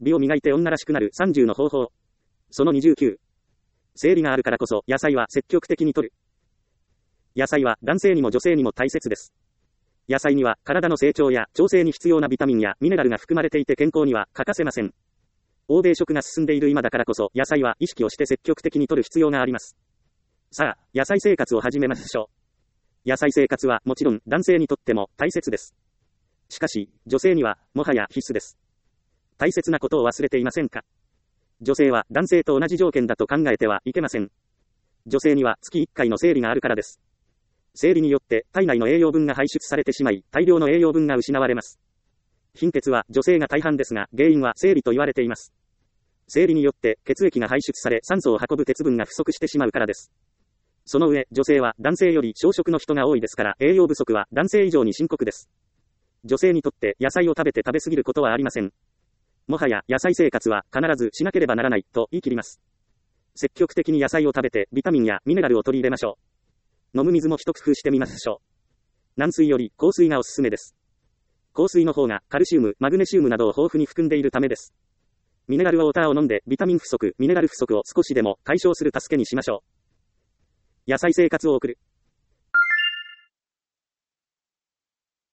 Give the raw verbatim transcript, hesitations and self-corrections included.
美を磨いて女らしくなるさんじゅうの方法。そのにじゅうきゅう。生理があるからこそ野菜は積極的に摂る。野菜は男性にも女性にも大切です。野菜には体の成長や調整に必要なビタミンやミネラルが含まれていて健康には欠かせません。欧米食が進んでいる今だからこそ野菜は意識をして積極的に摂る必要があります。さあ、野菜生活を始めましょう。野菜生活はもちろん男性にとっても大切です。しかし、女性にはもはや必須です。大切なことを忘れていませんか？女性は男性と同じ条件だと考えてはいけません。女性には月いっかいの生理があるからです。生理によって体内の栄養分が排出されてしまい、大量の栄養分が失われます。貧血は女性が大半ですが、原因は生理と言われています。生理によって血液が排出され、酸素を運ぶ鉄分が不足してしまうからです。その上、女性は男性より小食の人が多いですから、栄養不足は男性以上に深刻です。女性にとって野菜を食べて食べ過ぎることはありません。もはや野菜生活は必ずしなければならないと言い切ります。積極的に野菜を食べてビタミンやミネラルを取り入れましょう。飲む水も一工夫してみましょう。軟水より硬水がおすすめです。硬水の方がカルシウム、マグネシウムなどを豊富に含んでいるためです。ミネラルウォーターを飲んでビタミン不足、ミネラル不足を少しでも解消する助けにしましょう。野菜生活を送る。